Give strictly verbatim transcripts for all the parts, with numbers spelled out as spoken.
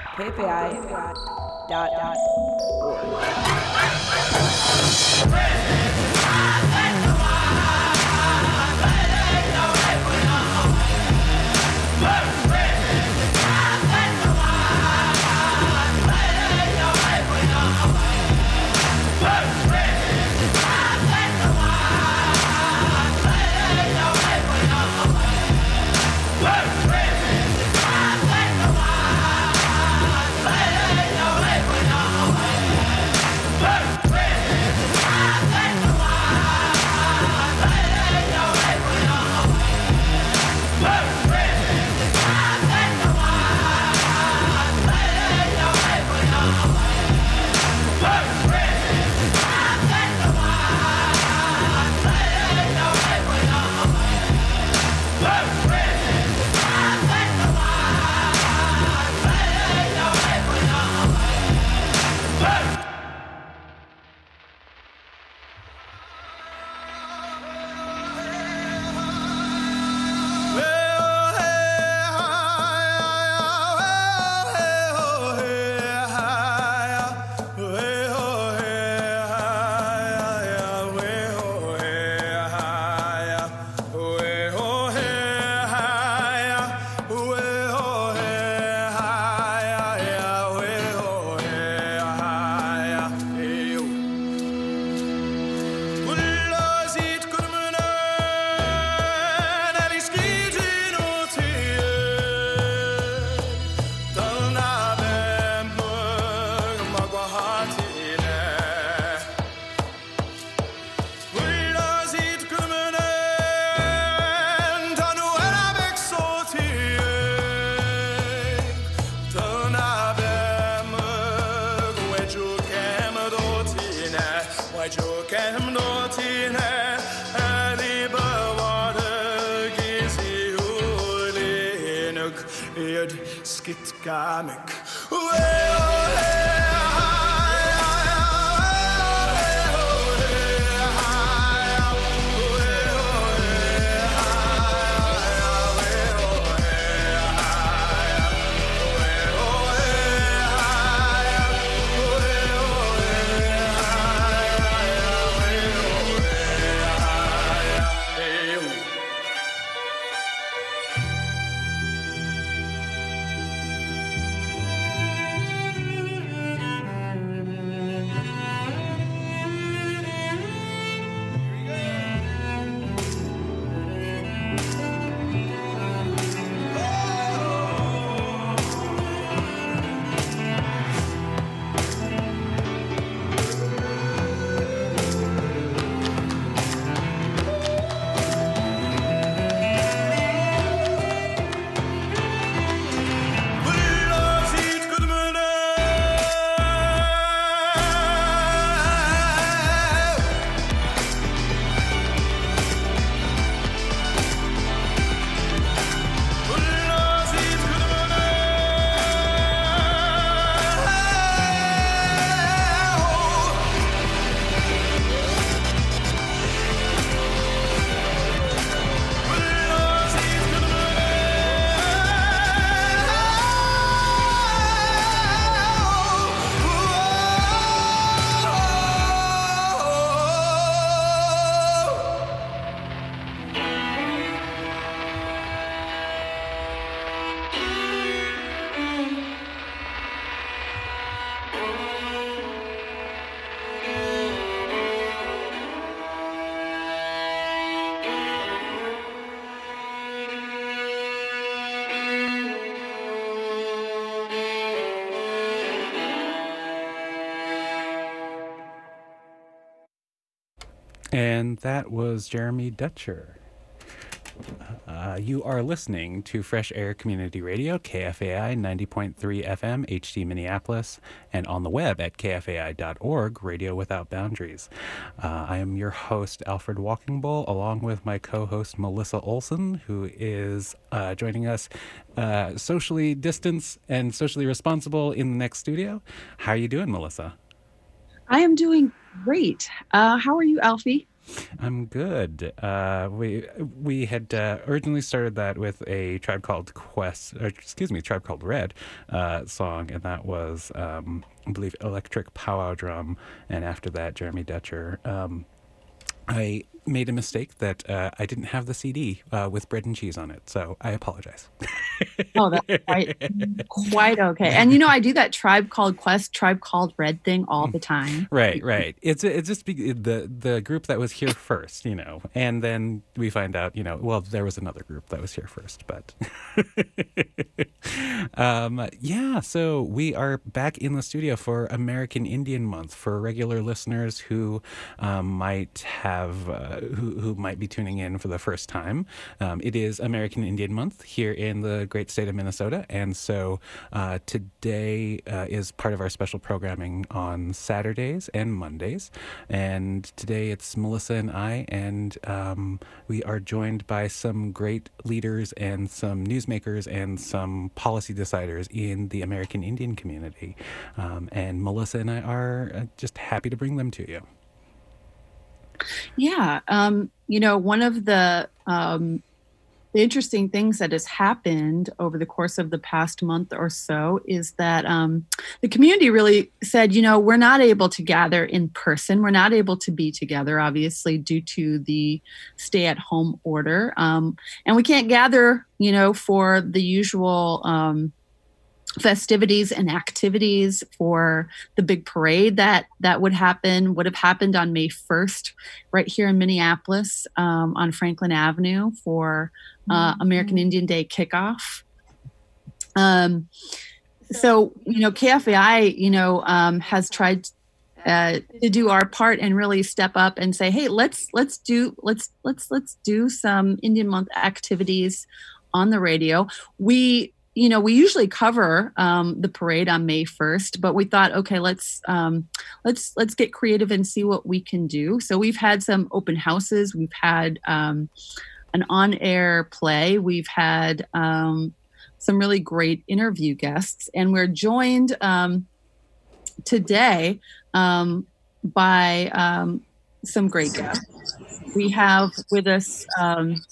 K F A I dot org. And that was Jeremy Dutcher. Uh, you are listening to Fresh Air Community Radio, K F A I ninety point three F M, H D Minneapolis, and on the web at K F A I dot org, Radio Without Boundaries. Uh, I am your host, Alfred Walking Bull, along with my co-host, Melissa Olson, who is uh, joining us uh, socially distanced and socially responsible in the next studio. How are you doing, Melissa? I am doing great. Uh, how are you, Alfie? I'm good. Uh, we we had uh, originally started that with a Tribe Called Quest, or excuse me, Tribe Called Red uh, song, and that was, um, I believe, Electric Powwow Drum, and after that, Jeremy Dutcher. Um, I made a mistake that uh, I didn't have the C D uh, with bread and cheese on it, so I apologize. Oh, that's quite, quite okay. And you know, I do that Tribe Called Quest, Tribe Called Red thing all the time. Right, right. It's it's just be, the the group that was here first, you know, and then we find out, you know, well, there was another group that was here first, but um, yeah. So we are back in the studio for American Indian Month for regular listeners who um, might have uh, who who might be tuning in for the first time. Um, it is American Indian Month here in the great state of Minnesota, and so uh, today uh, is part of our special programming on Saturdays and Mondays. And today it's Melissa and I, and um, we are joined by some great leaders and some newsmakers and some policy deciders in the American Indian community. Um, and Melissa and I are uh, just happy to bring them to you. Yeah. Um, you know, one of the um, the interesting things that has happened over the course of the past month or so is that um, the community really said, you know, we're not able to gather in person. We're not able to be together, obviously, due to the stay-at-home order. Um, and we can't gather, you know, for the usual um, festivities and activities for the big parade that that would happen, would have happened on May first, right here in Minneapolis um, on Franklin Avenue for uh, American Indian Day kickoff. Um, so, you know, K F A I, you know, um, has tried uh, to do our part and really step up and say, hey, let's let's do let's let's let's do some Indian Month activities on the radio. We You know, we usually cover um, the parade on May first, but we thought, okay, let's um, let's let's get creative and see what we can do. So we've had some open houses. We've had um, an on-air play. We've had um, some really great interview guests, and we're joined um, today um, by um, some great guests. We have with us um,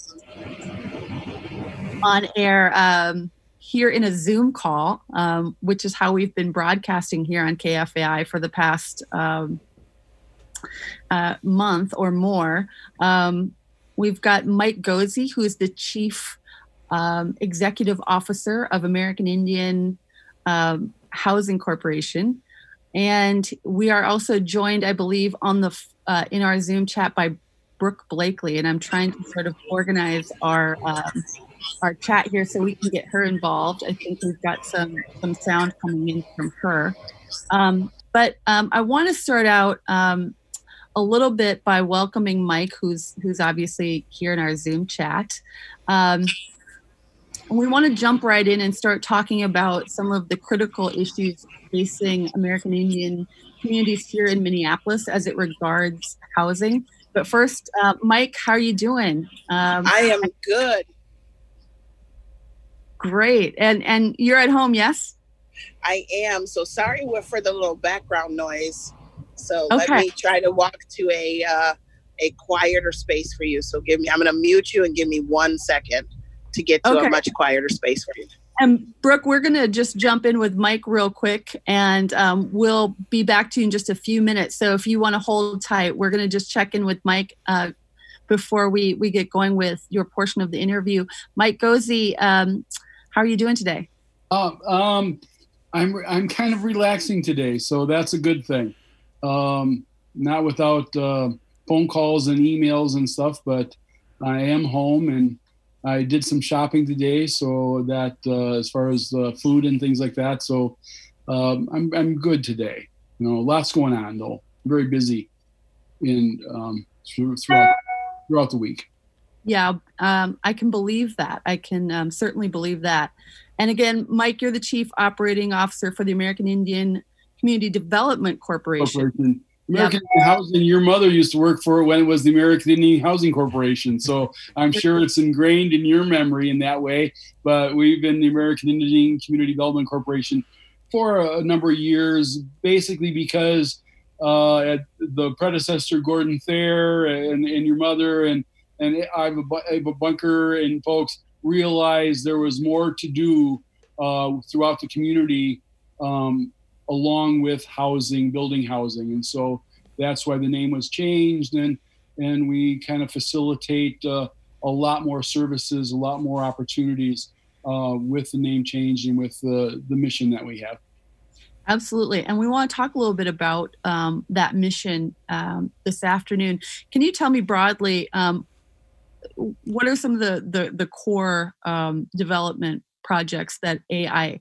on air. Um, here in a Zoom call, um, which is how we've been broadcasting here on K F A I for the past um, uh, month or more. Um, we've got Mike Goese, who is the Chief um, Executive Officer of American Indian um, Housing Corporation. And we are also joined, I believe, on the uh, in our Zoom chat by Brooke Blakely. And I'm trying to sort of organize our um, our chat here so we can get her involved. I think we've got some some sound coming in from her. Um, but um, I want to start out um, a little bit by welcoming Mike, who's who's obviously here in our Zoom chat. Um, we want to jump right in and start talking about some of the critical issues facing American Indian communities here in Minneapolis as it regards housing. But first, uh, Mike, how are you doing? Um, I am good. Great. And and you're at home, yes? I am. So sorry for the little background noise. So okay. Let me try to walk to a uh, a quieter space for you. So give me, I'm going to mute you and give me one second to get to okay. a much quieter space for you. And Brooke, we're going to just jump in with Mike real quick, and um, we'll be back to you in just a few minutes. So if you want to hold tight, we're going to just check in with Mike uh, before we, we get going with your portion of the interview. Mike Goese, um, how are you doing today? Uh, um, I'm I'm kind of relaxing today, so that's a good thing. Um, not without uh, phone calls and emails and stuff, but I am home and I did some shopping today, so that uh, as far as uh, food and things like that, so um, I'm I'm good today. You know, lots going on though. I'm very busy in um, throughout throughout the week. Yeah, um, I can believe that. I can um, certainly believe that. And again, Mike, you're the Chief Operating Officer for the American Indian Community Development Corporation. Corporation. American yep. Indian Housing, your mother used to work for it when it was the American Indian Housing Corporation. So I'm sure it's ingrained in your memory in that way. But we've been the American Indian Community Development Corporation for a number of years, basically because uh, at the predecessor Gordon Thayer and, and your mother and and Ava, Ava Bunker and folks realized there was more to do uh, throughout the community, um, along with housing, building housing, and so that's why the name was changed, and and we kind of facilitate uh, a lot more services, a lot more opportunities uh, with the name change and with the the mission that we have. Absolutely. And we want to talk a little bit about um, that mission um, this afternoon. Can you tell me broadly, um, what are some of the, the, the core um, development projects that A I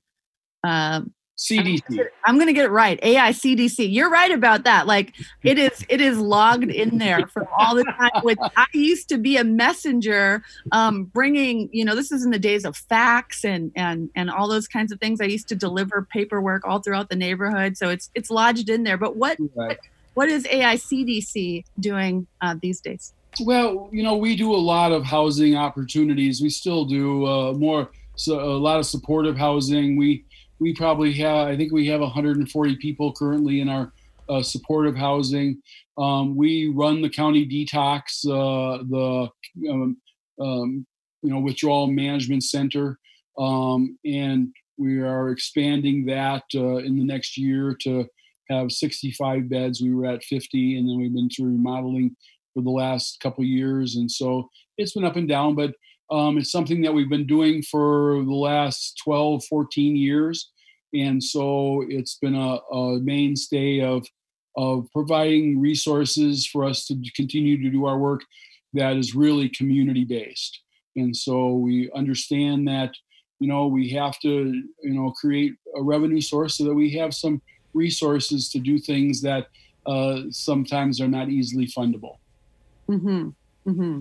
um, C D C. I'm going to get it right. A I C D C. You're right about that. Like it is, it is logged in there from all the time. With I used to be a messenger, um, bringing. You know, this is in the days of fax and and and all those kinds of things. I used to deliver paperwork all throughout the neighborhood. So it's it's lodged in there. But what right. what, what is A I C D C doing uh, these days? Well, you know, we do a lot of housing opportunities. We still do uh, more. So a lot of supportive housing. We We probably have, I think we have one hundred forty people currently in our uh, supportive housing. Um, we run the county detox, uh, the um, um, you know withdrawal management center, um, and we are expanding that uh, in the next year to have sixty-five beds. We were at fifty, and then we've been through remodeling for the last couple of years, and so it's been up and down, but Um, it's something that we've been doing for the last twelve, fourteen years. And so it's been a, a mainstay of, of providing resources for us to continue to do our work that is really community-based. And so we understand that, you know, we have to, you know, create a revenue source so that we have some resources to do things that uh, sometimes are not easily fundable. Mm-hmm. Mm-hmm.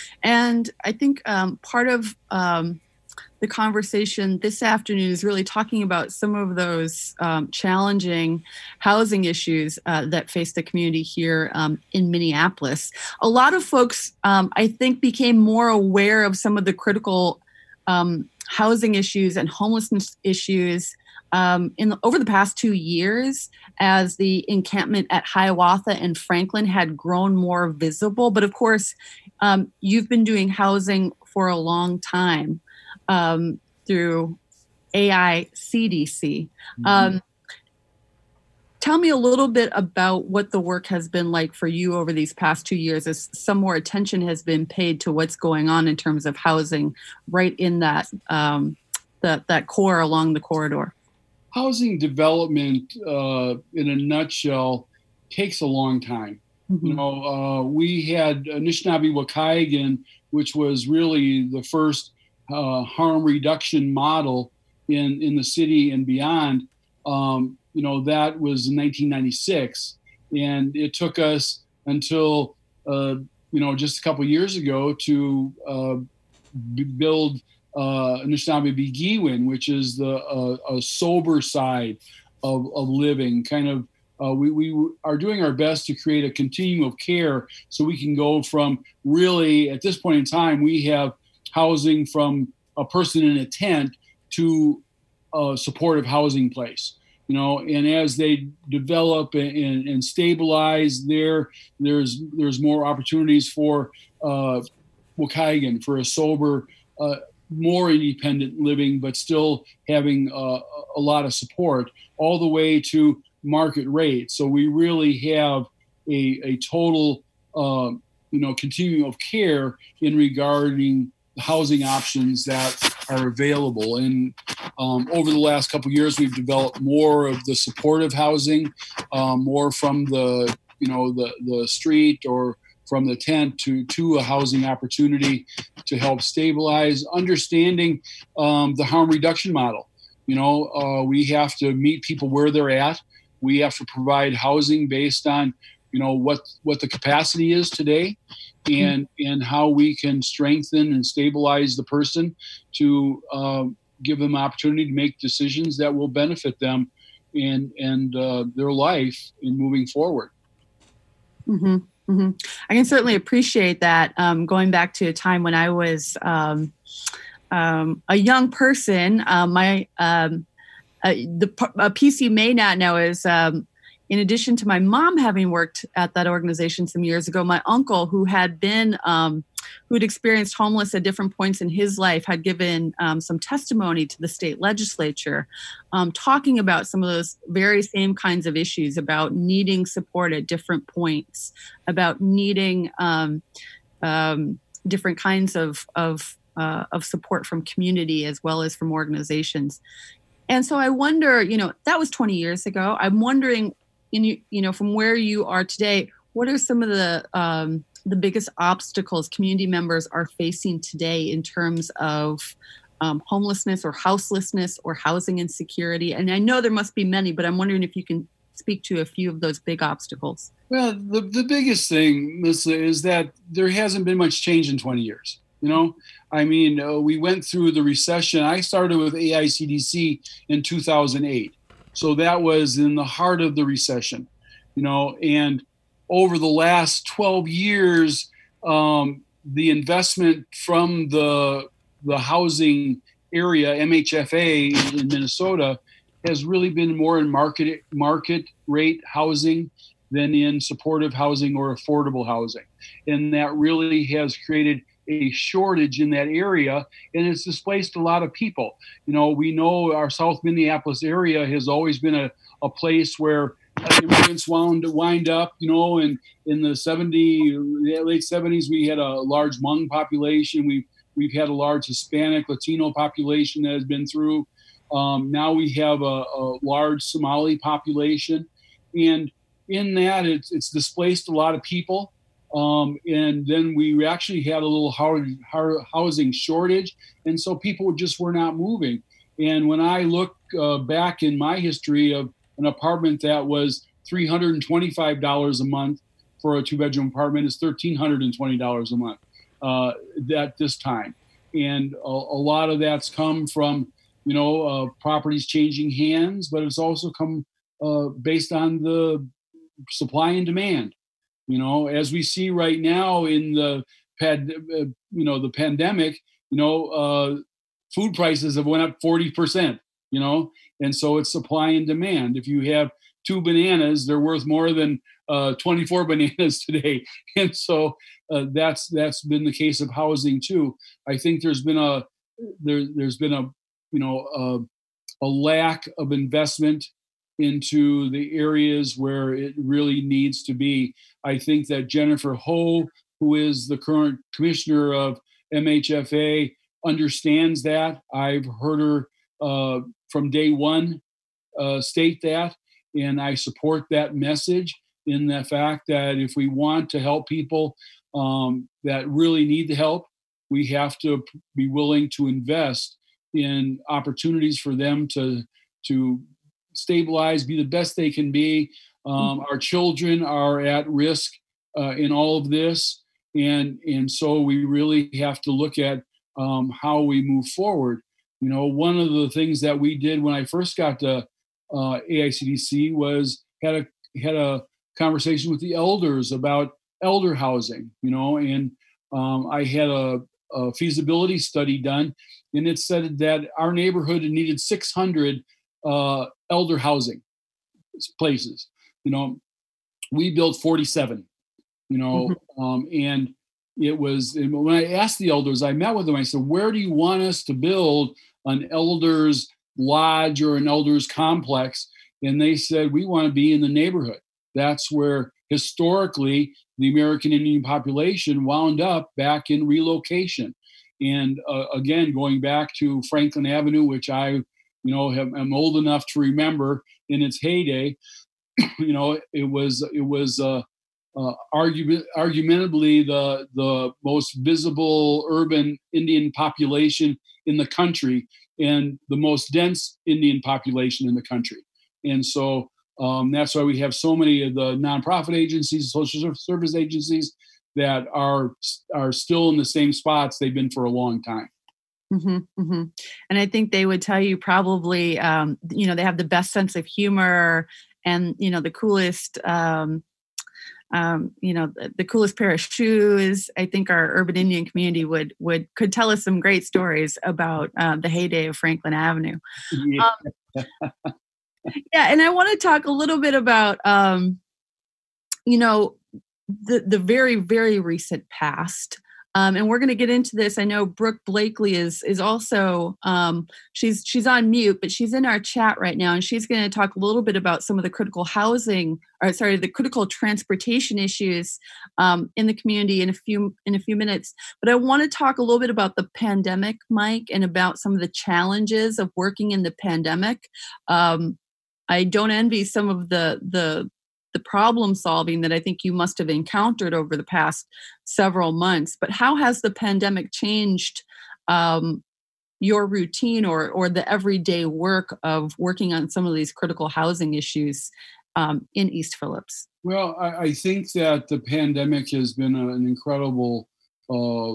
And I think um, part of um, the conversation this afternoon is really talking about some of those um, challenging housing issues uh, that face the community here um, in Minneapolis. A lot of folks, um, I think, became more aware of some of the critical um, housing issues and homelessness issues Um, in the, over the past two years, as the encampment at Hiawatha and Franklin had grown more visible. But of course, um, you've been doing housing for a long time um, through A I C D C. Mm-hmm. Um, tell me a little bit about what the work has been like for you over these past two years, as some more attention has been paid to what's going on in terms of housing right in that um, that, that core along the corridor. Housing development, uh, in a nutshell, takes a long time. Mm-hmm. You know, uh, we had Anishinaabe-Waukahigan, which was really the first uh, harm reduction model in, in the city and beyond. Um, you know, that was in nineteen ninety-six. And it took us until, uh, you know, just a couple years ago to uh, b- build Uh, Anishinaabe-Beguine, which is the uh, a sober side of, of living. Kind of, uh, we, we are doing our best to create a continuum of care so we can go from really, at this point in time, we have housing from a person in a tent to a supportive housing place. You know, and as they develop and, and, and stabilize there, there's there's more opportunities for uh, Waukahigan, for a sober uh, more independent living, but still having uh, a lot of support, all the way to market rate. So we really have a, a total, uh, you know, continuum of care in regarding housing options that are available. And um, over the last couple of years, we've developed more of the supportive housing, um, more from the, you know, the, the street or from the tent to, to a housing opportunity to help stabilize, understanding um, the harm reduction model. You know, uh, we have to meet people where they're at. We have to provide housing based on, you know, what, what the capacity is today and, and how we can strengthen and stabilize the person to uh, give them opportunity to make decisions that will benefit them and, and uh, their life in moving forward. Mm-hmm. Mm-hmm. I can certainly appreciate that. Um, going back to a time when I was um, um, a young person, uh, my um, uh, the a piece you may not know is um, in addition to my mom having worked at that organization some years ago, my uncle, who had been, um, who had experienced homeless at different points in his life, had given um, some testimony to the state legislature, um, talking about some of those very same kinds of issues, about needing support at different points, about needing um, um, different kinds of of uh, of support from community as well as from organizations. And so I wonder, you know, that was twenty years ago. I'm wondering, in you, you know, from where you are today, what are some of the um, the biggest obstacles community members are facing today in terms of um, homelessness or houselessness or housing insecurity? And I know there must be many, but I'm wondering if you can speak to a few of those big obstacles. Well, the, the biggest thing, Melissa, is that there hasn't been much change in twenty years. You know, I mean, uh, we went through the recession. I started with A I C D C in two thousand eight. So that was in the heart of the recession, you know, and over the last twelve years, um, the investment from the, the housing area, M H F A in Minnesota, has really been more in market market rate housing than in supportive housing or affordable housing. And that really has created a shortage in that area, and it's displaced a lot of people. You know, we know our South Minneapolis area has always been a, a place where immigrants wound wind up, you know, and in the seventies, late seventies, we had a large Hmong population. We've, we've had a large Hispanic, Latino population that has been through. Um, now we have a, a large Somali population. And in that, it's, it's displaced a lot of people. Um, and then we actually had a little housing shortage. And so people just were not moving. And when I look uh, back in my history of an apartment that was three hundred twenty-five dollars a month for a two bedroom apartment is one thousand three hundred twenty dollars a month uh, at this time. And a, a lot of that's come from, you know, uh, properties changing hands, but it's also come uh, based on the supply and demand. You know, as we see right now in the pad, uh, you know, the pandemic, you know, uh, food prices have went up forty percent, you know, and so it's supply and demand. If you have two bananas, they're worth more than uh, twenty-four bananas today. And so uh, that's that's been the case of housing too. I think there's been a there there's been a you know a, a lack of investment into the areas where it really needs to be. I think that Jennifer Ho, who is the current commissioner of M H F A, understands that. I've heard her uh, from day one uh, state that, and I support that message in the fact that if we want to help people um, that really need the help, we have to be willing to invest in opportunities for them to to stabilize, be the best they can be. Um, our children are at risk uh, in all of this. And, and so we really have to look at um, how we move forward. You know, one of the things that we did when I first got to uh, A I C D C was had a, had a conversation with the elders about elder housing, you know, and um, I had a, a feasibility study done, and it said that our neighborhood needed six hundred uh, elder housing places. You know, we built forty-seven, you know, mm-hmm. um, and it was, and when I asked the elders, I met with them, I said, where do you want us to build an elders lodge or an elders complex? And they said, we want to be in the neighborhood. That's where historically the American Indian population wound up back in relocation. And uh, again, going back to Franklin Avenue, which I, you know, have, I'm old enough to remember in its heyday, you know, it was, it was uh, uh, argument, argumentably the, the most visible urban Indian population in the country and the most dense Indian population in the country. And so um, that's why we have so many of the nonprofit agencies, social service agencies that are are still in the same spots they've been for a long time. Mm-hmm, mm-hmm. And I think they would tell you probably, um, you know, they have the best sense of humor and, you know, the coolest, um, um, you know, the, the coolest pair of shoes. I think our urban Indian community would would could tell us some great stories about uh, the heyday of Franklin Avenue. Yeah. Um, Yeah, and I want to talk a little bit about, um, you know, the the very very recent past, um, and we're going to get into this. I know Brooke Blakely is is also um, she's she's on mute, but she's in our chat right now, and she's going to talk a little bit about some of the critical housing, or sorry, the critical transportation issues um, in the community in a few in a few minutes. But I want to talk a little bit about the pandemic, Mike, and about some of the challenges of working in the pandemic. Um, I don't envy some of the the the problem solving that I think you must have encountered over the past several months. But how has the pandemic changed um, your routine or or the everyday work of working on some of these critical housing issues um, in East Phillips? Well, I, I think that the pandemic has been a, an incredible uh,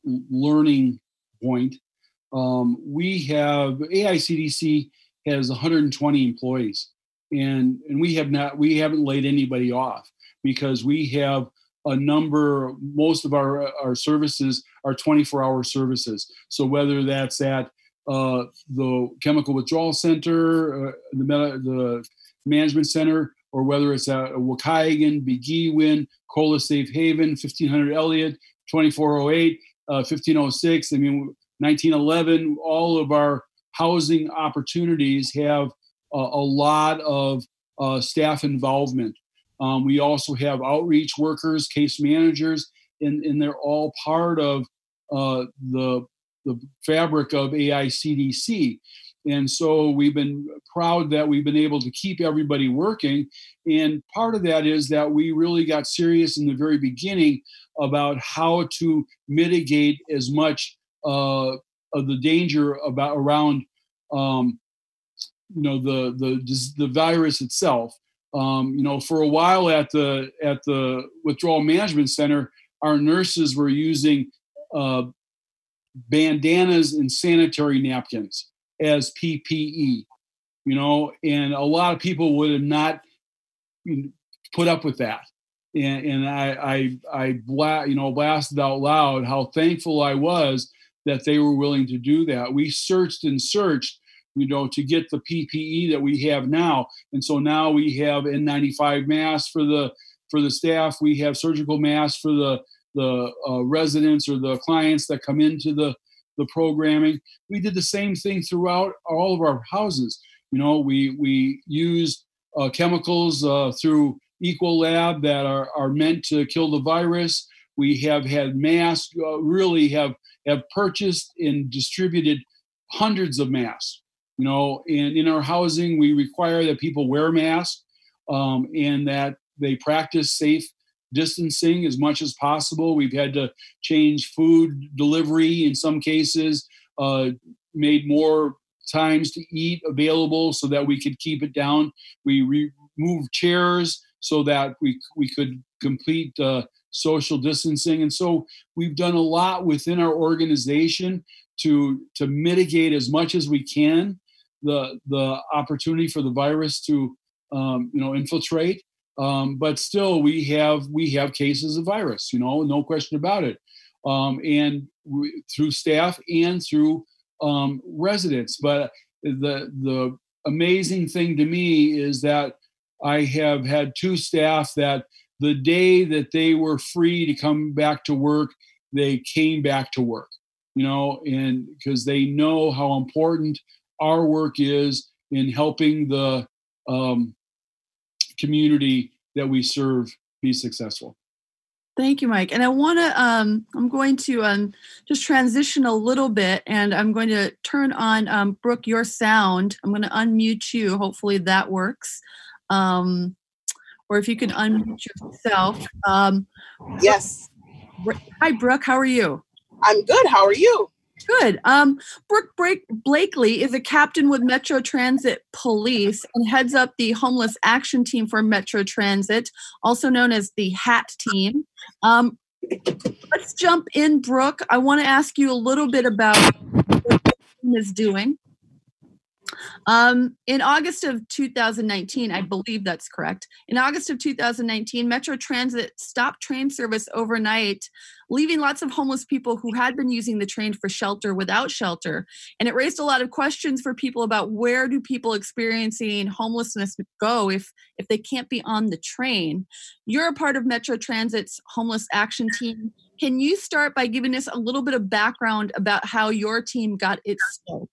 learning point. Um, we have A I C D C has one hundred twenty employees, and and we have not we haven't laid anybody off because we have a number. Most of our our services are twenty-four hour services. So whether that's at uh, the Chemical Withdrawal Center, uh, the the Management Center, or whether it's at Waukegan, Beguewin, Cola Safe Haven, fifteen hundred Elliott, twenty-four oh eight, uh, fifteen oh six. I mean, nineteen eleven. All of our housing opportunities have a, a lot of uh, staff involvement. Um, we also have outreach workers, case managers, and, and they're all part of uh, the, the fabric of A I C D C. And so we've been proud that we've been able to keep everybody working. And part of that is that we really got serious in the very beginning about how to mitigate as much uh, of the danger about around, um, you know, the the the virus itself. Um, you know, for a while at the at the Withdrawal Management Center, our nurses were using uh, bandanas and sanitary napkins as P P E. You know, and a lot of people would have not put up with that. And, and I I I bla- you know blasted out loud how thankful I was that they were willing to do that. We searched and searched, you know, to get the P P E that we have now. And so now we have N ninety-five masks for the for the staff. We have surgical masks for the the uh, residents or the clients that come into the the programming. We did the same thing throughout all of our houses. You know, we we used uh, chemicals uh, through Ecolab that are are meant to kill the virus. We have had masks. Uh, really have have purchased and distributed hundreds of masks. You know, and in our housing, we require that people wear masks um, and that they practice safe distancing as much as possible. We've had to change food delivery in some cases, uh, made more times to eat available so that we could keep it down. We re- moved chairs so that we we could complete uh, social distancing. And so we've done a lot within our organization to to mitigate as much as we can the the opportunity for the virus to um, you know infiltrate. Um, but still, we have we have cases of virus. You know, no question about it. Um, and we, through staff and through um, residents. But the the amazing thing to me is that I have had two staff that the day that they were free to come back to work, they came back to work. You know, and because they know how important our work is in helping the um, community that we serve be successful. Thank you, Mike. And I want to, um, I'm going to um, just transition a little bit, and I'm going to turn on, um, Brooke, your sound. I'm going to unmute you. Hopefully that works. Um, or if you can unmute yourself. Um, Yes. Hi, Brooke. How are you? I'm good. How are you? Good. Um, Brooke Blake- Blakely is a captain with Metro Transit Police and heads up the Homeless Action Team for Metro Transit, also known as the HAT team. Um, let's jump in, Brooke. I want to ask you a little bit about what the team is doing. Um, in August of two thousand nineteen, I believe that's correct. In August of two thousand nineteen, Metro Transit stopped train service overnight, leaving lots of homeless people who had been using the train for shelter without shelter. And it raised a lot of questions for people about where do people experiencing homelessness go if, if they can't be on the train. You're a part of Metro Transit's homeless action team. Can you start by giving us a little bit of background about how your team got its start?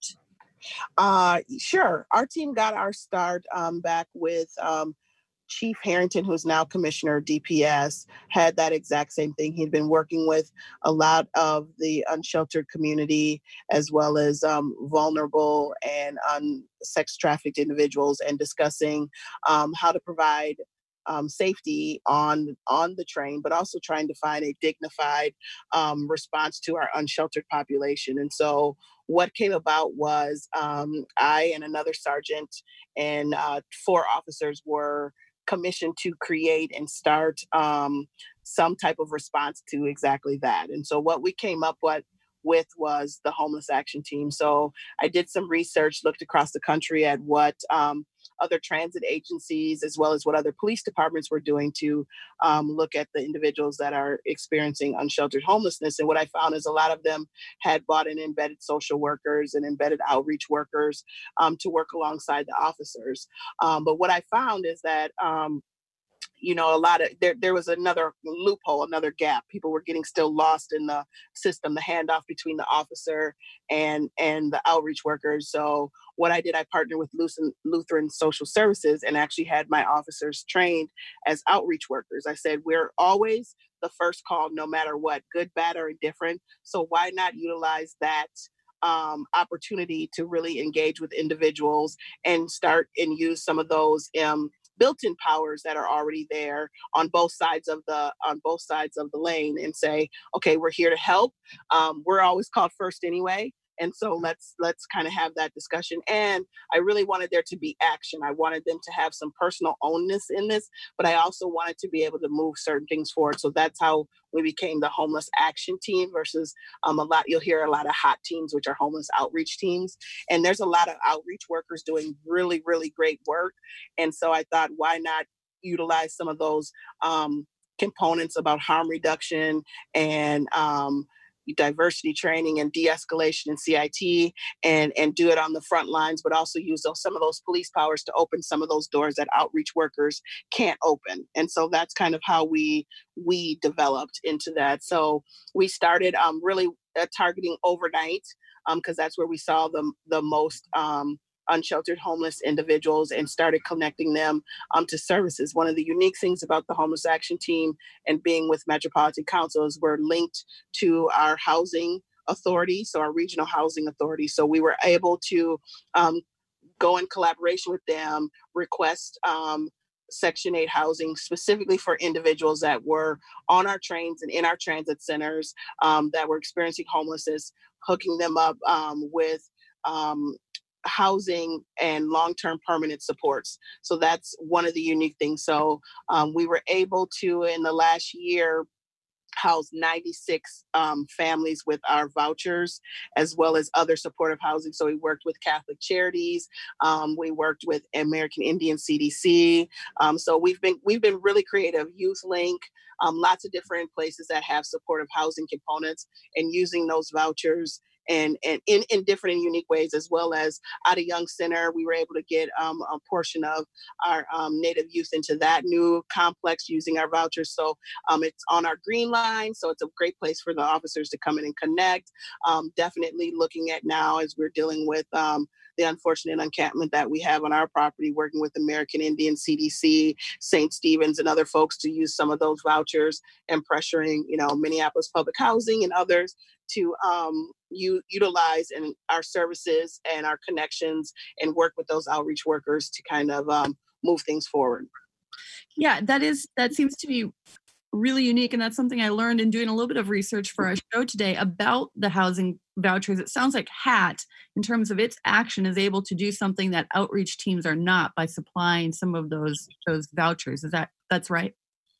Uh, sure. Our team got our start um, back with um, Chief Harrington, who's now Commissioner D P S, had that exact same thing. He'd been working with a lot of the unsheltered community, as well as um, vulnerable and um, sex trafficked individuals, and discussing um, how to provide Um, safety on on the train, but also trying to find a dignified um, response to our unsheltered population. And so what came about was um, I and another sergeant and uh, four officers were commissioned to create and start um, some type of response to exactly that. And so what we came up with with was the Homeless Action Team. So I did some research, looked across the country at what um, other transit agencies, as well as what other police departments were doing to um, look at the individuals that are experiencing unsheltered homelessness. And what I found is a lot of them had brought in embedded social workers and embedded outreach workers um, to work alongside the officers. Um, but what I found is that um, you know, a lot of there, there was another loophole, another gap. People were getting still lost in the system, the handoff between the officer and and the outreach workers. So what I did, I partnered with Lutheran, Lutheran Social Services and actually had my officers trained as outreach workers. I said, we're always the first call, no matter what, good, bad, or indifferent. So why not utilize that um, opportunity to really engage with individuals and start and use some of those um, built-in powers that are already there on both sides of the on both sides of the lane, and say, okay, we're here to help. Um, we're always called first anyway. And so let's let's kind of have that discussion. And I really wanted there to be action. I wanted them to have some personal ownness in this, but I also wanted to be able to move certain things forward. So that's how we became the Homeless Action Team versus um, a lot, you'll hear a lot of HOT teams, which are homeless outreach teams. And there's a lot of outreach workers doing really, really great work. And so I thought, why not utilize some of those um, components about harm reduction and um, diversity training and de-escalation and C I T, and and do it on the front lines, but also use those, some of those police powers to open some of those doors that outreach workers can't open. And so that's kind of how we we developed into that. So we started um, really uh, targeting overnight because um, that's where we saw the, the most um, unsheltered homeless individuals, and started connecting them um, to services. One of the unique things about the Homeless Action Team and being with Metropolitan Council is we're linked to our housing authority, so our regional housing authority. So we were able to um, go in collaboration with them, request um, Section eight housing specifically for individuals that were on our trains and in our transit centers um, that were experiencing homelessness, hooking them up um, with um, housing and long-term permanent supports. So that's one of the unique things. So um, we were able to, in the last year, house ninety-six um, families with our vouchers, as well as other supportive housing. So we worked with Catholic Charities. Um, we worked with American Indian C D C. Um, so we've been we've been really creative. Youth Link, um, lots of different places that have supportive housing components, and using those vouchers and, and in, in different and unique ways, as well as at a Young Center, we were able to get um, a portion of our um, Native youth into that new complex using our vouchers. So um, it's on our green line, so it's a great place for the officers to come in and connect. Um, definitely looking at now as we're dealing with um, the unfortunate encampment that we have on our property, working with American Indian, C D C, Saint Stephen's, and other folks to use some of those vouchers, and pressuring, you know, Minneapolis Public Housing and others to um, u- utilize in our services and our connections, and work with those outreach workers to kind of um, move things forward. Yeah, that is that seems to be really unique, and that's something I learned in doing a little bit of research for our show today about the housing vouchers. It sounds like HAT, in terms of its action, is able to do something that outreach teams are not, by supplying some of those those vouchers. Is that that's right?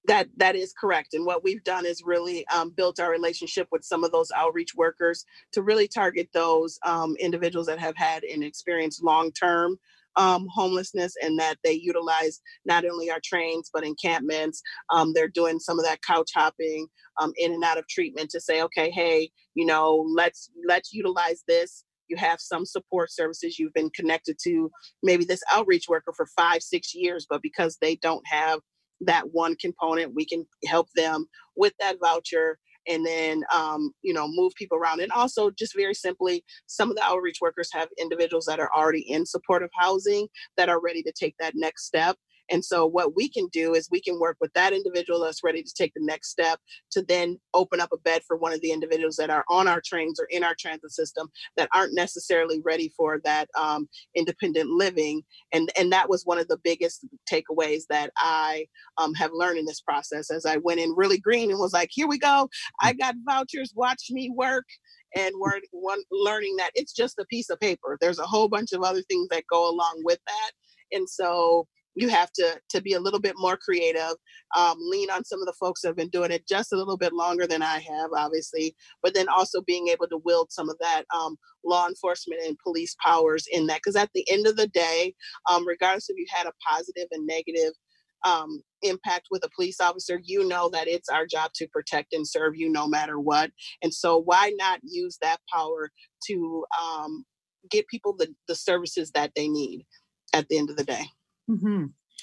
That that is correct. And what we've done is really um, built our relationship with some of those outreach workers to really target those um, individuals that have had and experienced long-term um, homelessness, and that they utilize not only our trains, but encampments. Um, they're doing some of that couch hopping um, in and out of treatment to say, okay, hey, you know, let's let's utilize this. You have some support services. You've been connected to maybe this outreach worker for five, six years, but because they don't have that one component, we can help them with that voucher, and then um, you know, move people around. And also, just very simply, some of the outreach workers have individuals that are already in supportive housing that are ready to take that next step. And so what we can do is we can work with that individual that's ready to take the next step to then open up a bed for one of the individuals that are on our trains or in our transit system that aren't necessarily ready for that um, independent living. And, and that was one of the biggest takeaways that I um, have learned in this process, as I went in really green and was like, here we go. I got vouchers, watch me work. And we're one, learning that it's just a piece of paper. There's a whole bunch of other things that go along with that. And so you have to to be a little bit more creative, um, lean on some of the folks that have been doing it just a little bit longer than I have, obviously, but then also being able to wield some of that um, law enforcement and police powers in that. Because at the end of the day, um, regardless if you had a positive and negative um, impact with a police officer, you know that it's our job to protect and serve you no matter what. And so why not use that power to um, get people the, the services that they need at the end of the day? Mm-hmm.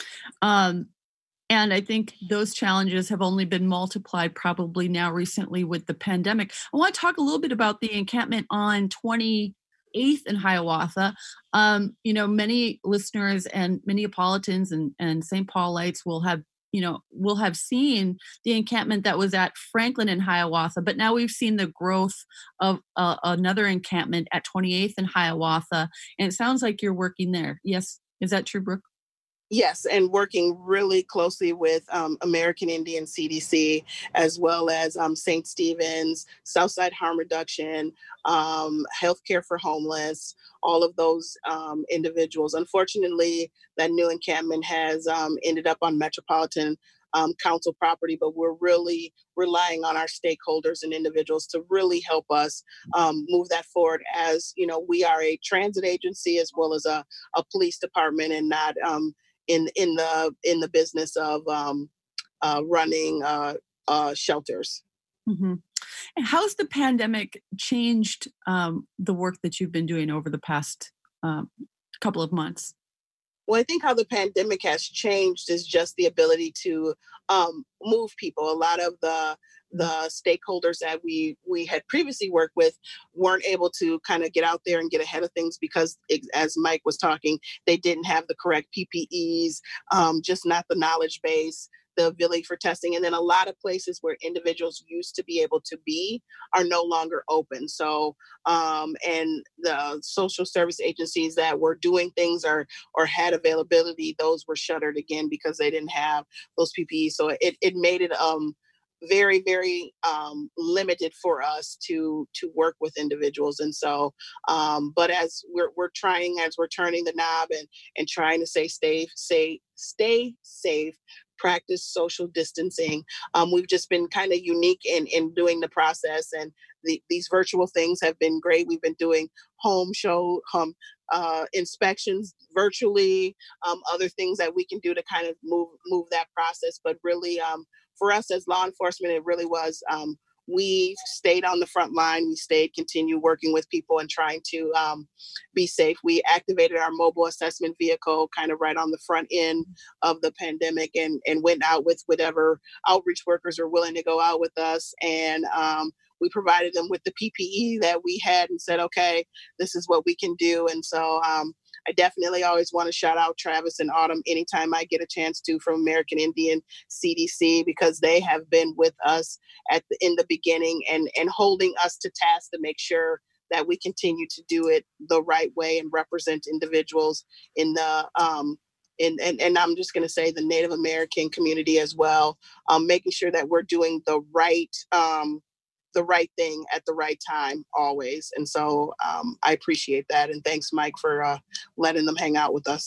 Um, and I think those challenges have only been multiplied probably now recently with the pandemic. I want to talk a little bit about the encampment on twenty-eighth in Hiawatha. Um, you know, many listeners and many Minneapolitans and, and Saint Paulites will have, you know, will have seen the encampment that was at Franklin and Hiawatha, but now we've seen the growth of uh, another encampment at twenty-eighth and Hiawatha. And it sounds like you're working there. Yes. Is that true, Brooke? Yes, and working really closely with um, American Indian C D C, as well as um, Saint Stephen's, Southside Harm Reduction, um, Healthcare for Homeless, all of those um, individuals. Unfortunately, that new encampment has um, ended up on Metropolitan um, Council property, but we're really relying on our stakeholders and individuals to really help us um, move that forward, as, you know, we are a transit agency as well as a, a police department, and not um, in in the in the business of um, uh, running uh, uh, shelters. Mm-hmm. And how's the pandemic changed um, the work that you've been doing over the past um, couple of months? Well, I think how the pandemic has changed is just the ability to um, move people. A lot of the the stakeholders that we we had previously worked with weren't able to kind of get out there and get ahead of things because, as Mike was talking, they didn't have the correct P P Es, um, just not the knowledge base, the ability for testing. And then a lot of places where individuals used to be able to be are no longer open. So, um, and the social service agencies that were doing things or or had availability, those were shuttered again because they didn't have those P P Es. So it, it made it um, very, very um, limited for us to to work with individuals. And so, um, but as we're we're trying, as we're turning the knob and and trying to say stay, say, stay safe, practice social distancing. Um, we've just been kind of unique in, in doing the process, and the, these virtual things have been great. We've been doing home show um, uh, inspections virtually, um, other things that we can do to kind of move move that process. But really, um, for us as law enforcement, it really was um, we stayed on the front line. We stayed, continue working with people and trying to um, be safe. We activated our mobile assessment vehicle kind of right on the front end of the pandemic, and, and went out with whatever outreach workers are willing to go out with us. And um, we provided them with the P P E that we had and said, okay, this is what we can do. And so um, I definitely always want to shout out Travis and Autumn anytime I get a chance to, from American Indian C D C, because they have been with us at the, in the beginning and, and holding us to task to make sure that we continue to do it the right way and represent individuals in the um, in, and, and I'm just going to say the Native American community as well, um, making sure that we're doing the right um, the right thing at the right time always. And so um, I appreciate that. And thanks, Mike, for uh, letting them hang out with us.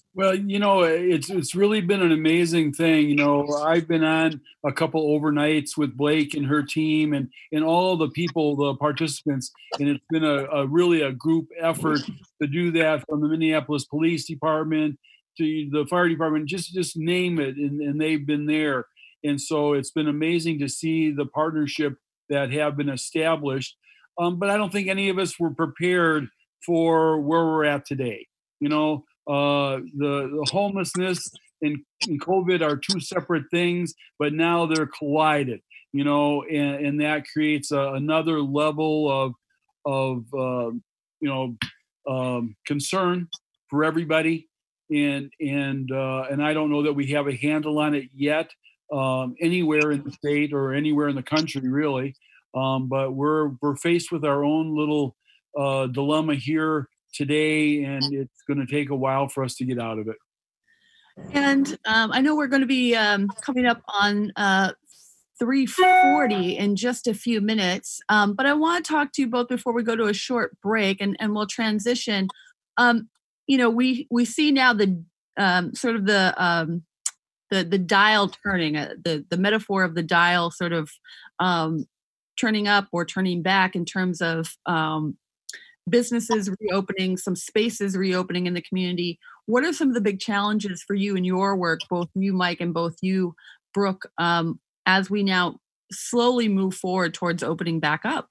Well, you know, it's it's really been an amazing thing. You know, I've been on a couple overnights with Blake and her team, and and all the people, the participants, and it's been a, a really a group effort to do that, from the Minneapolis Police Department to the fire department, just just name it, and, and they've been there. And so it's been amazing to see the partnership that have been established. Um, but I don't think any of us were prepared for where we're at today. You know, uh, the, the homelessness and, and COVID are two separate things, but now they're collided, you know, and, and that creates a, another level of, of uh, you know, um, concern for everybody. And, and, uh, and I don't know that we have a handle on it yet, um, anywhere in the state or anywhere in the country, really. Um, but we're, we're faced with our own little uh, dilemma here today, and it's going to take a while for us to get out of it. And um, I know we're going to be um, coming up on uh, three forty in just a few minutes, um, but I want to talk to you both before we go to a short break, and, and we'll transition. Um, you know, we we see now the um, sort of the um, the the dial turning, uh, the the metaphor of the dial sort of um, turning up or turning back in terms of um, businesses reopening, some spaces reopening in the community. What are some of the big challenges for you in your work, both you, Mike, and both you, Brooke, um, as we now slowly move forward towards opening back up?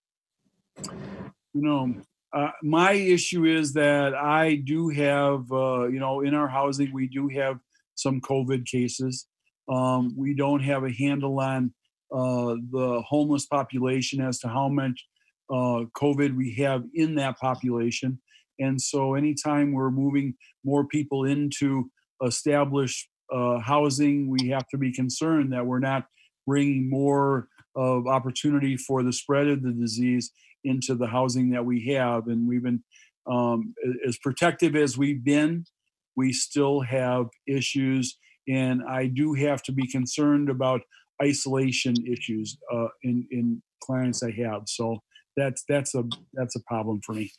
You know, uh, my issue is that I do have, uh, you know, in our housing, we do have some COVID cases. Um, we don't have a handle on uh, the homeless population as to how much uh, COVID we have in that population. And so anytime we're moving more people into established uh, housing, we have to be concerned that we're not bringing more of opportunity for the spread of the disease into the housing that we have. And we've been, um, as protective as we've been, we still have issues. And I do have to be concerned about isolation issues uh, in, in clients I have. So that's, that's a, that's a problem for me.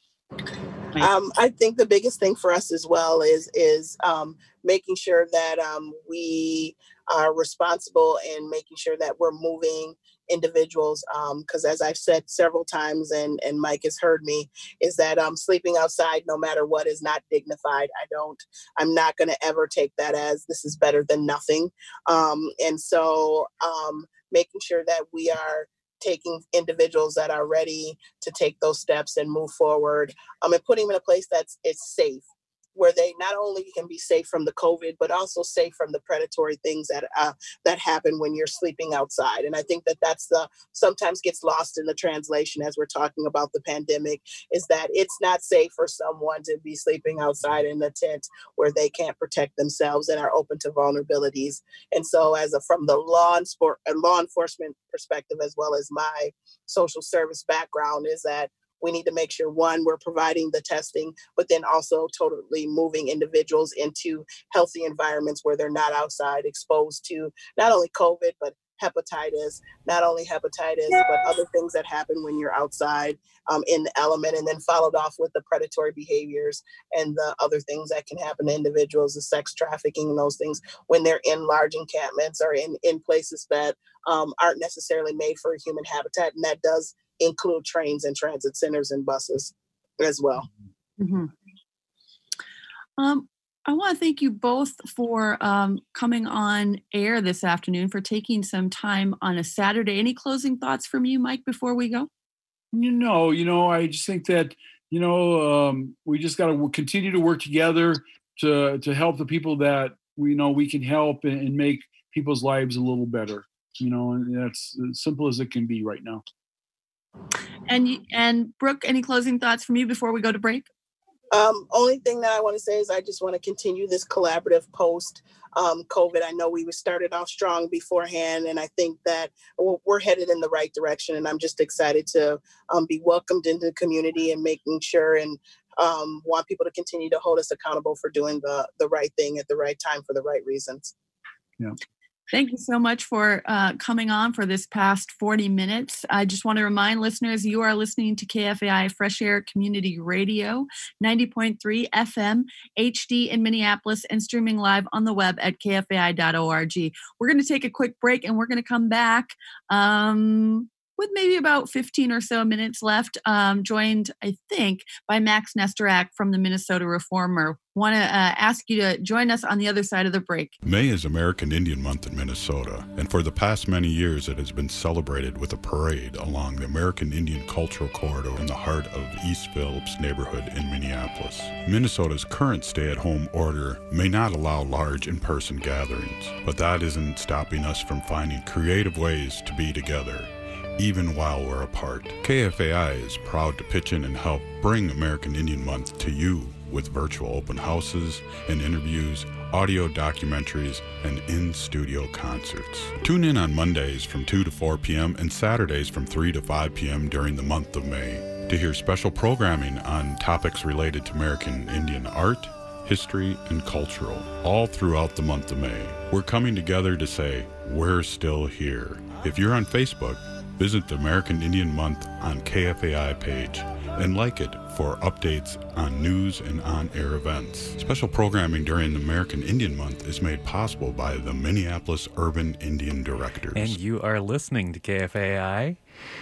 Um, I think the biggest thing for us as well is is um, making sure that um, we are responsible and making sure that we're moving individuals. Because um, as I've said several times, and, and Mike has heard me, is that um, sleeping outside, no matter what, is not dignified. I don't, I'm not going to ever take that as this is better than nothing. Um, and so um, making sure that we are taking individuals that are ready to take those steps and move forward, um, and putting them in a place that's it's safe, where they not only can be safe from the COVID, but also safe from the predatory things that uh, that happen when you're sleeping outside. And I think that that's the sometimes gets lost in the translation as we're talking about the pandemic, is that it's not safe for someone to be sleeping outside in a tent where they can't protect themselves and are open to vulnerabilities. And so as a, from the law, and sport, uh, law enforcement perspective, as well as my social service background, is that we need to make sure, one, we're providing the testing, but then also totally moving individuals into healthy environments where they're not outside exposed to not only COVID, but hepatitis, not only hepatitis, but other things that happen when you're outside um, in the element, and then followed off with the predatory behaviors and the other things that can happen to individuals, the sex trafficking and those things when they're in large encampments or in, in places that um, aren't necessarily made for human habitat. And that does include trains and transit centers and buses as well. Mm-hmm. Um, I want to thank you both for um, coming on air this afternoon, for taking some time on a Saturday. Any closing thoughts from you, Mike, before we go? You know, you know, I just think that, you know, um, we just got to continue to work together to to help the people that we know we can help, and, and make people's lives a little better. You know, and that's as simple as it can be right now. And and Brooke, any closing thoughts from you before we go to break? Um, only thing that I want to say is I just want to continue this collaborative post um, COVID. I know we started off strong beforehand, and I think that we're headed in the right direction. And I'm just excited to um, be welcomed into the community and making sure, and um, want people to continue to hold us accountable for doing the the right thing at the right time for the right reasons. Yeah. Thank you so much for uh, coming on for this past forty minutes. I just want to remind listeners, you are listening to K F A I Fresh Air Community Radio, ninety point three F M, H D in Minneapolis, and streaming live on the web at k f a i dot org. We're going to take a quick break, and we're going to come back um, with maybe about fifteen or so minutes left, um, joined, I think, by Max Nestorak from the Minnesota Reformer. Want to uh, ask you to join us on the other side of the break. May is American Indian Month in Minnesota, and for the past many years it has been celebrated with a parade along the American Indian Cultural Corridor in the heart of East Phillips neighborhood in Minneapolis. Minnesota's current stay-at-home order may not allow large in-person gatherings, but that isn't stopping us from finding creative ways to be together, even while we're apart. K F A I is proud to pitch in and help bring American Indian Month to you with virtual open houses and interviews, audio documentaries, and in-studio concerts. Tune in on Mondays from two to four p.m. and Saturdays from three to five p.m. during the month of May to hear special programming on topics related to American Indian art, history, and cultural, all throughout the month of May. We're coming together to say, we're still here. If you're on Facebook, visit the American Indian Month on K F A I page and like it for updates on news and on-air events. Special programming during the American Indian Month is made possible by the Minneapolis Urban Indian Directors. And you are listening to K F A I,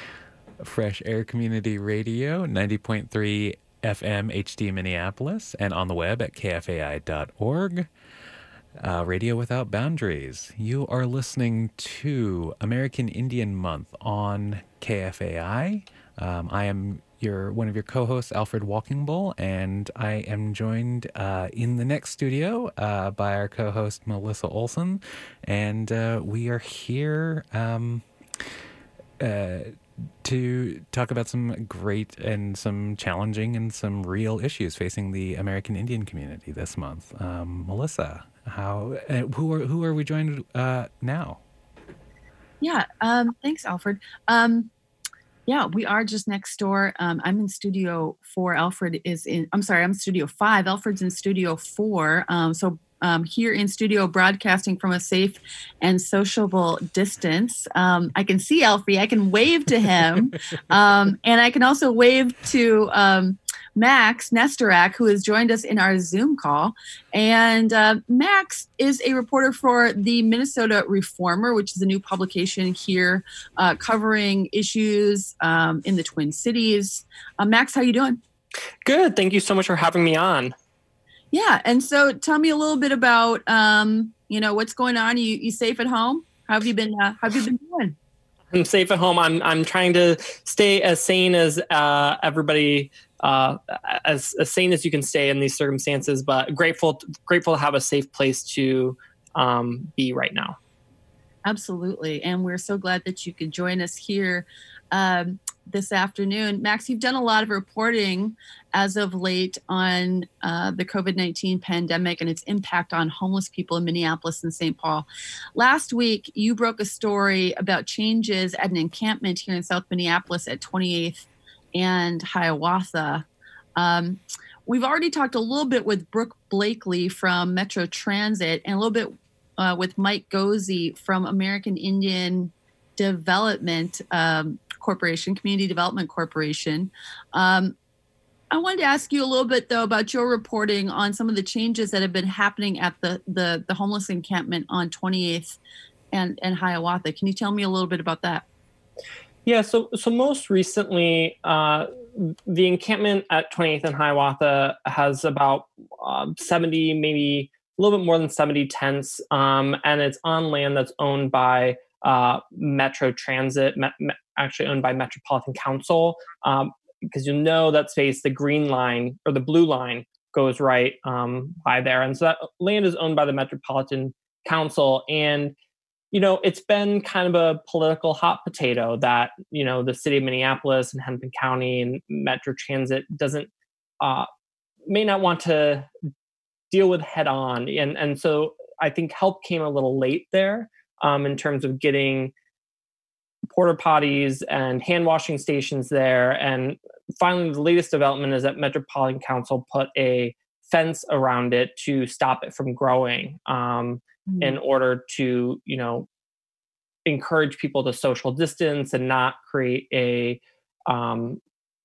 Fresh Air Community Radio, ninety point three F M H D Minneapolis, and on the web at k f a i dot org. Uh, Radio Without Boundaries. You are listening to American Indian Month on K F A I. Um, I am your one of your co-hosts, Alfred Walkingbull, and I am joined uh, in the next studio uh, by our co-host, Melissa Olson, and uh, we are here um, uh, to talk about some great and some challenging and some real issues facing the American Indian community this month. Um, Melissa, how uh, who are who are we joined uh, now? Yeah, um, thanks, Alfred. Um, yeah, we are just next door. Um, I'm in studio four. Alfred is in. I'm sorry, I'm in studio five. Alfred's in studio four. Um, so. Um, here in studio, broadcasting from a safe and sociable distance. Um, I can see Alfie. I can wave to him. um, and I can also wave to um, Max Nestorak, who has joined us in our Zoom call. And uh, Max is a reporter for the Minnesota Reformer, which is a new publication here uh, covering issues um, in the Twin Cities. Uh, Max, how you doing? Good. Thank you so much for having me on. Yeah. And so tell me a little bit about, um, you know, what's going on. You, you safe at home? How have you been, uh, how have you been doing? I'm safe at home. I'm, I'm trying to stay as sane as uh, everybody, uh, as, as sane as you can stay in these circumstances, but grateful, grateful to have a safe place to um, be right now. Absolutely. And we're so glad that you could join us here um, this afternoon. Max, you've done a lot of reporting as of late on uh, the COVID nineteen pandemic and its impact on homeless people in Minneapolis and Saint Paul. Last week, you broke a story about changes at an encampment here in South Minneapolis at twenty-eighth and Hiawatha. Um, we've already talked a little bit with Brooke Blakely from Metro Transit and a little bit uh, with Mike Gozy from American Indian Development um, Corporation, Community Development Corporation. Um, I wanted to ask you a little bit, though, about your reporting on some of the changes that have been happening at the the, the homeless encampment on twenty-eighth and, and Hiawatha. Can you tell me a little bit about that? Yeah, so so most recently, uh, the encampment at twenty-eighth and Hiawatha has about uh, seventy, maybe a little bit more than seventy tents, um, and it's on land that's owned by uh, Metro Transit, me- me- actually owned by Metropolitan Council. Um, because you'll know that space, the green line or the blue line goes right um, by there. And so that land is owned by the Metropolitan Council. And, you know, it's been kind of a political hot potato that, you know, the city of Minneapolis and Hennepin County and Metro Transit doesn't, uh, may not want to deal with head on. And, and so I think help came a little late there um, in terms of getting porta potties and hand washing stations there. And finally, the latest development is that Metropolitan Council put a fence around it to stop it from growing, um, mm-hmm. in order to, you know, encourage people to social distance and not create a um,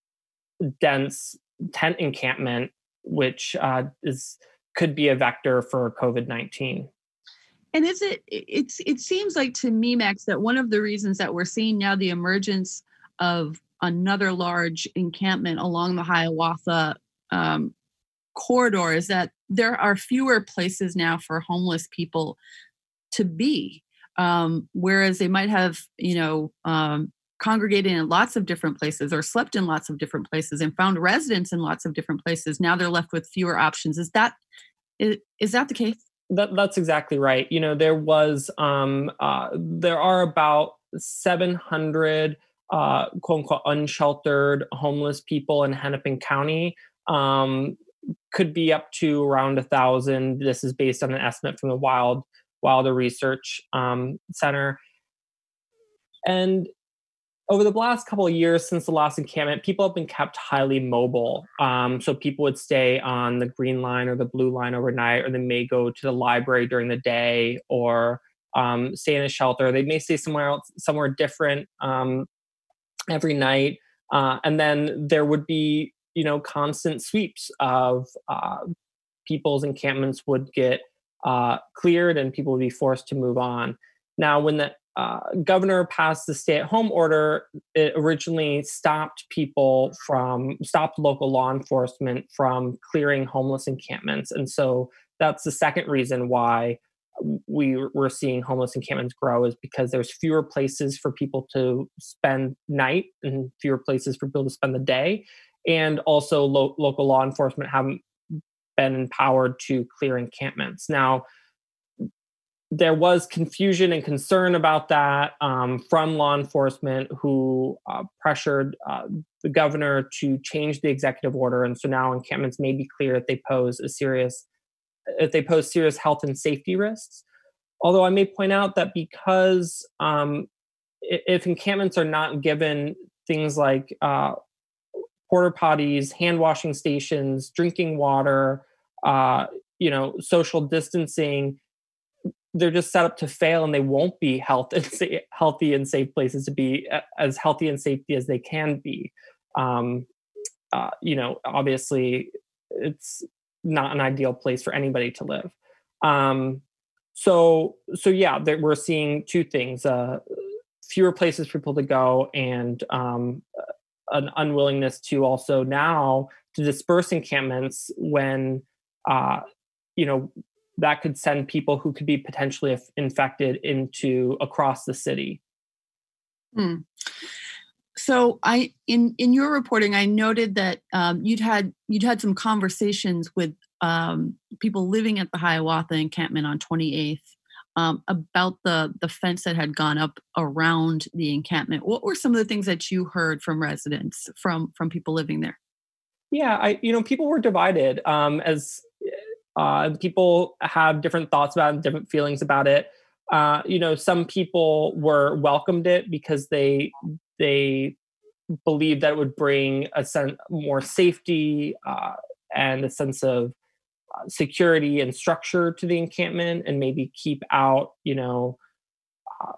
dense tent encampment, which uh, is could be a vector for COVID nineteen. And is it, it's, it seems like to me, Max, that one of the reasons that we're seeing now the emergence of another large encampment along the Hiawatha um, corridor is that there are fewer places now for homeless people to be. Um, whereas they might have, you know, um, congregated in lots of different places or slept in lots of different places and found residence in lots of different places. Now they're left with fewer options. Is that, is, is that the case? That, that's exactly right. You know, there was, um, uh, there are about seven hundred, uh, quote unquote, unsheltered homeless people in Hennepin County. Um, could be up to around a thousand. This is based on an estimate from the Wild Wilder Research um, Center. And over the last couple of years since the last encampment, people have been kept highly mobile. Um, so people would stay on the Green Line or the Blue Line overnight, or they may go to the library during the day, or um, stay in a shelter. They may stay somewhere else, somewhere different um, every night. Uh, and then there would be, you know, constant sweeps of uh, people's encampments would get uh, cleared and people would be forced to move on. Now, when the uh, governor passed the stay-at-home order, it originally stopped people from, stopped local law enforcement from clearing homeless encampments. And so that's the second reason why we were seeing homeless encampments grow, is because there's fewer places for people to spend night and fewer places for people to spend the day. And also lo- local law enforcement haven't been empowered to clear encampments. Now, there was confusion and concern about that um, from law enforcement, who uh, pressured uh, the governor to change the executive order. And so now encampments may be clear if they pose a serious, if they pose serious health and safety risks. Although I may point out that because um, if encampments are not given things like uh, porta potties, hand washing stations, drinking water, uh, you know, social distancing, they're just set up to fail, and they won't be health and sa- healthy and safe places to be, as healthy and safety as they can be. Um, uh, you know, obviously, it's not an ideal place for anybody to live. Um, so, so yeah, there, we're seeing two things: uh, fewer places for people to go, and um, an unwillingness to also now to disperse encampments when, uh, you know, that could send people who could be potentially infected into across the city. Hmm. So I, in, in your reporting, I noted that um, you'd had you'd had some conversations with um, people living at the Hiawatha encampment on twenty-eighth um, about the the fence that had gone up around the encampment. What were some of the things that you heard from residents, from from people living there? Yeah, I you know people were divided um, as. Uh, people have different thoughts about it, different feelings about it. Uh, you know, some people were welcomed it because they they believed that it would bring a sense more safety uh, and a sense of uh, security and structure to the encampment, and maybe keep out, you know, uh,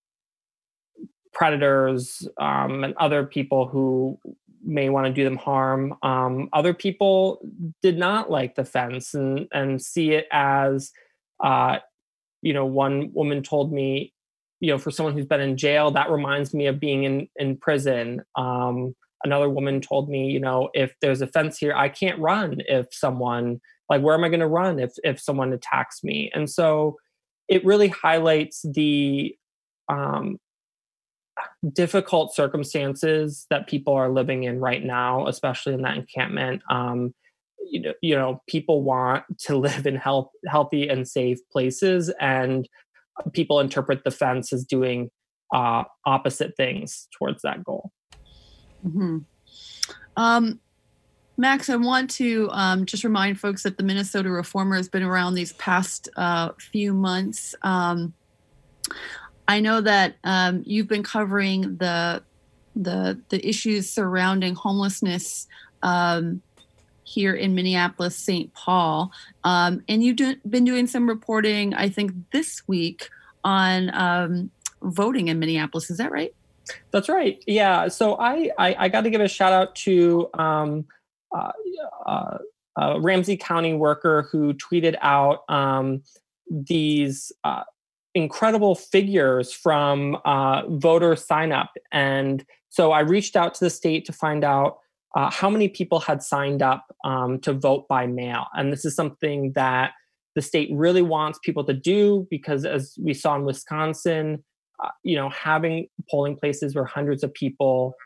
predators um, and other people who may want to do them harm. Um, other people did not like the fence and, and see it as, uh, you know, one woman told me, you know, for someone who's been in jail, that reminds me of being in, in prison. Um, another woman told me, you know, if there's a fence here, I can't run if someone, like, where am I going to run if, if someone attacks me? And so it really highlights the, um, difficult circumstances that people are living in right now, especially in that encampment. Um, you know, you know, people want to live in health, healthy and safe places, and people interpret the fence as doing uh, opposite things towards that goal. Mm-hmm. Um, Max, I want to um, just remind folks that the Minnesota Reformer has been around these past uh, few months. Um, I know that um, you've been covering the the the issues surrounding homelessness um, here in Minneapolis, Saint Paul. Um, and you've do, been doing some reporting, I think, this week on um, voting in Minneapolis. Is that right? That's right. Yeah. So I I, I got to give a shout out to um, uh, uh, a Ramsey County worker who tweeted out um, these uh, incredible figures from uh, voter sign up. And so I reached out to the state to find out uh, how many people had signed up um, to vote by mail. And this is something that the state really wants people to do because, as we saw in Wisconsin, uh, you know, having polling places where hundreds of people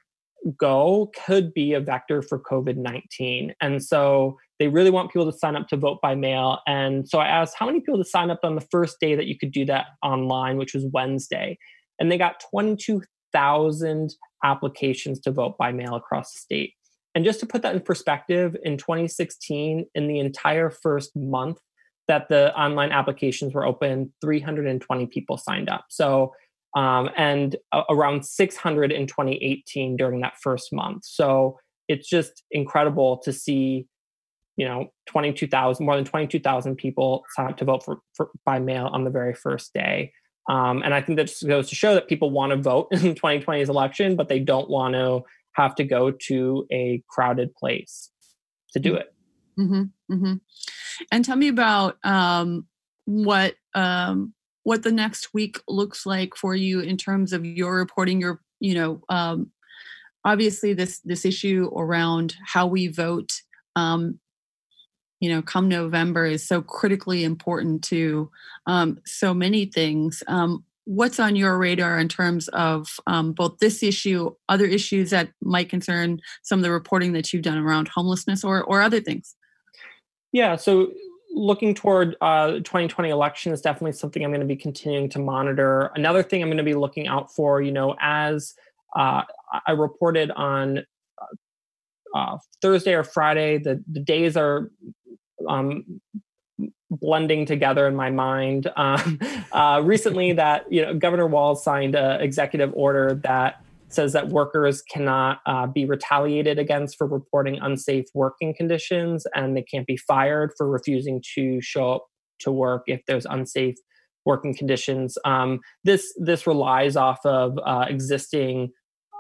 go could be a vector for COVID nineteen. And so they really want people to sign up to vote by mail. And so I asked how many people to sign up on the first day that you could do that online, which was Wednesday. And they got twenty-two thousand applications to vote by mail across the state. And just to put that in perspective, in twenty sixteen, in the entire first month that the online applications were open, three hundred twenty people signed up. So Um, and uh, around six hundred in twenty eighteen during that first month. So it's just incredible to see, you know, twenty-two thousand, more than twenty-two thousand people sign up to vote for, for by mail on the very first day. Um, and I think that just goes to show that people want to vote in twenty twenty's election, but they don't want to have to go to a crowded place to do it. Mm-hmm, mm-hmm. And tell me about um, what um, what the next week looks like for you in terms of your reporting. Your, you know, um, obviously this this issue around how we vote, um, you know, come November is so critically important to um, so many things. Um, what's on your radar in terms of um, both this issue, other issues that might concern some of the reporting that you've done around homelessness or or other things? Yeah, so looking toward uh, twenty twenty election is definitely something I'm going to be continuing to monitor. Another thing I'm going to be looking out for, you know, as uh, I reported on uh, Thursday or Friday, the, the days are um, blending together in my mind. Um, uh, recently, that you know, Governor Walz signed an executive order that says that workers cannot uh, be retaliated against for reporting unsafe working conditions, and they can't be fired for refusing to show up to work if there's unsafe working conditions. Um, this this relies off of uh, existing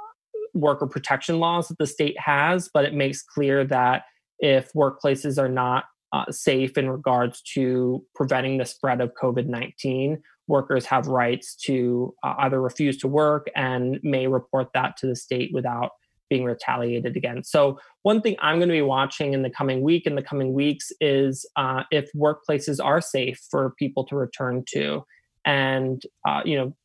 worker protection laws that the state has, but it makes clear that if workplaces are not uh, safe in regards to preventing the spread of COVID nineteen, workers have rights to uh, either refuse to work and may report that to the state without being retaliated against. So one thing I'm going to be watching in the coming week, in the coming weeks, is uh, if workplaces are safe for people to return to. And, uh, you know,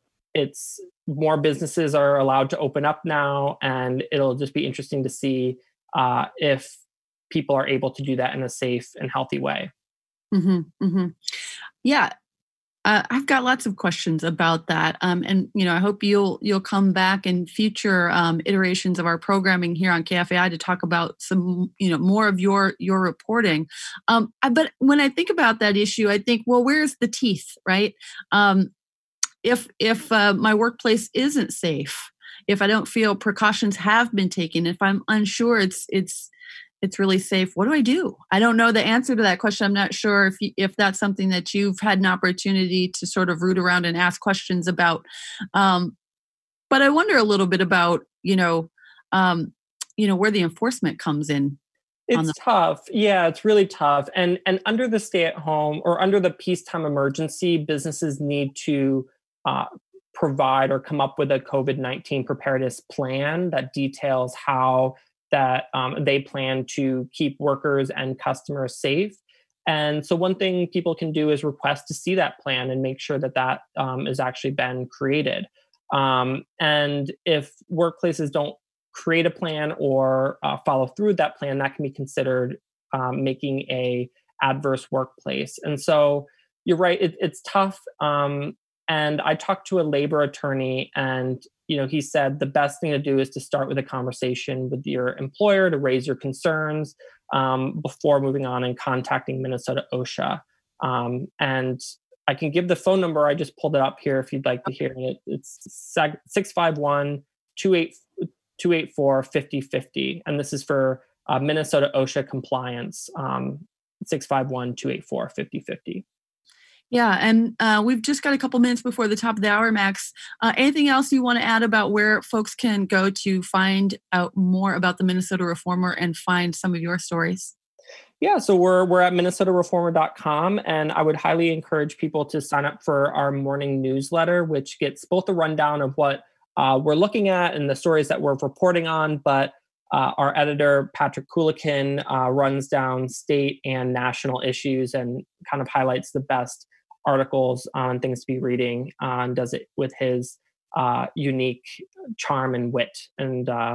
it's more businesses are allowed to open up now, and it'll just be interesting to see uh, if people are able to do that in a safe and healthy way. Mm-hmm, mm-hmm. Yeah. Uh, I've got lots of questions about that, um, and you know, I hope you'll you'll come back in future um, iterations of our programming here on K F A I to talk about some, you know, more of your your reporting. Um, but when I think about that issue, I think, well, where's the teeth, right? Um, if if uh, my workplace isn't safe, if I don't feel precautions have been taken, if I'm unsure it's it's it's really safe, what do I do? I don't know the answer to that question. I'm not sure if you, if that's something that you've had an opportunity to sort of root around and ask questions about. Um, but I wonder a little bit about, you know, um, you know, where the enforcement comes in. It's the- tough. Yeah, it's really tough. And and under the stay-at-home or under the peacetime emergency, businesses need to uh, provide or come up with a COVID nineteen preparedness plan that details how that um, they plan to keep workers and customers safe. And so one thing people can do is request to see that plan and make sure that that um, has actually been created. Um, and if workplaces don't create a plan or uh, follow through with that plan, that can be considered um, making a adverse workplace. And so you're right, it, it's tough. Um, and I talked to a labor attorney, and you know, he said the best thing to do is to start with a conversation with your employer to raise your concerns um, before moving on and contacting Minnesota OSHA. Um, and I can give the phone number. I just pulled it up here if you'd like to hear it. It's six five one, two eight four, five oh five oh. And this is for uh, Minnesota OSHA compliance, um, six five one, two eight four, five oh five oh. Yeah, and uh, we've just got a couple minutes before the top of the hour, Max. Uh, anything else you want to add about where folks can go to find out more about the Minnesota Reformer and find some of your stories? Yeah, so we're we're at minnesota reformer dot com, and I would highly encourage people to sign up for our morning newsletter, which gets both a rundown of what uh, we're looking at and the stories that we're reporting on, but uh, our editor, Patrick Kulikin, uh, runs down state and national issues and kind of highlights the best articles on things to be reading, uh, and does it with his uh, unique charm and wit. And uh,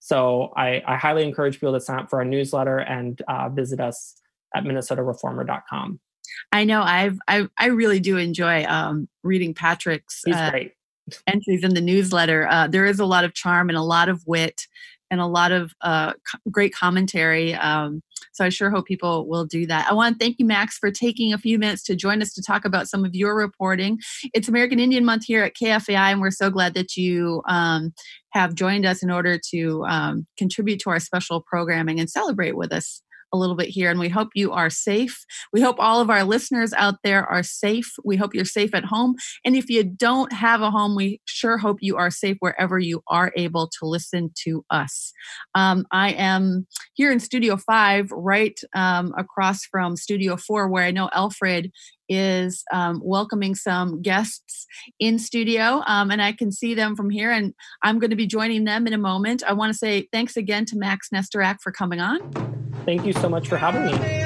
so I, I highly encourage people to sign up for our newsletter and uh, visit us at minnesota reformer dot com. I know I've I, I really do enjoy um, reading Patrick's He's uh, great. entries in the newsletter. Uh, there is a lot of charm and a lot of wit and a lot of uh, co- great commentary. Um, so I sure hope people will do that. I want to thank you, Max, for taking a few minutes to join us to talk about some of your reporting. It's American Indian Month here at K F A I, and we're so glad that you um, have joined us in order to um, contribute to our special programming and celebrate with us a little bit here. And we hope you are safe. We hope all of our listeners out there are safe. We hope you're safe at home. And if you don't have a home, we sure hope you are safe wherever you are able to listen to us. Um, I am here in Studio five, right um, across from Studio four, where I know Alfred is um, welcoming some guests in studio, um, and I can see them from here, and I'm going to be joining them in a moment. I want to say thanks again to Max Nesterak for coming on. Thank you so much for having me.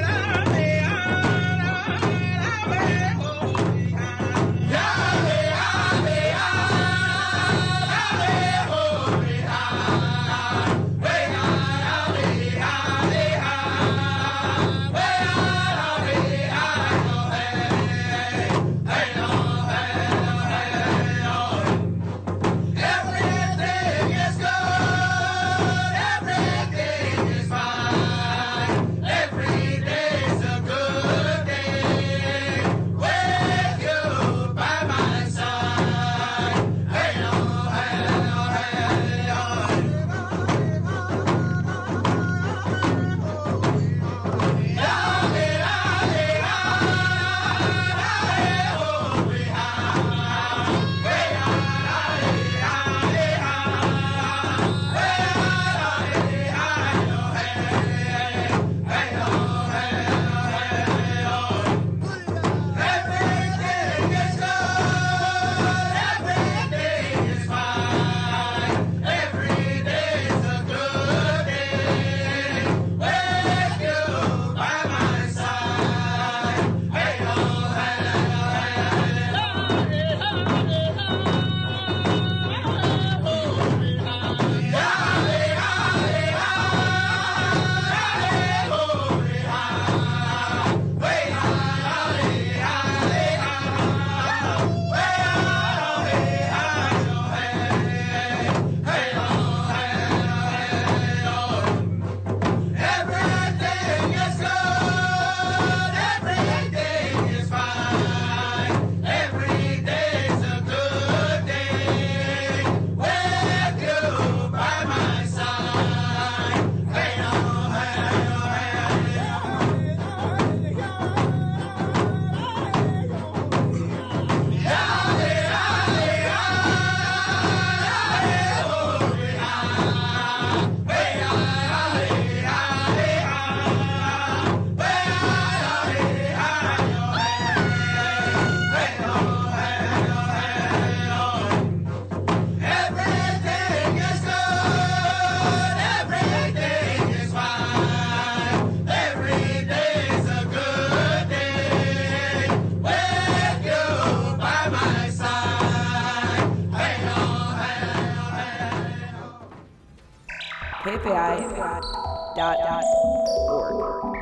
K F A I dot org.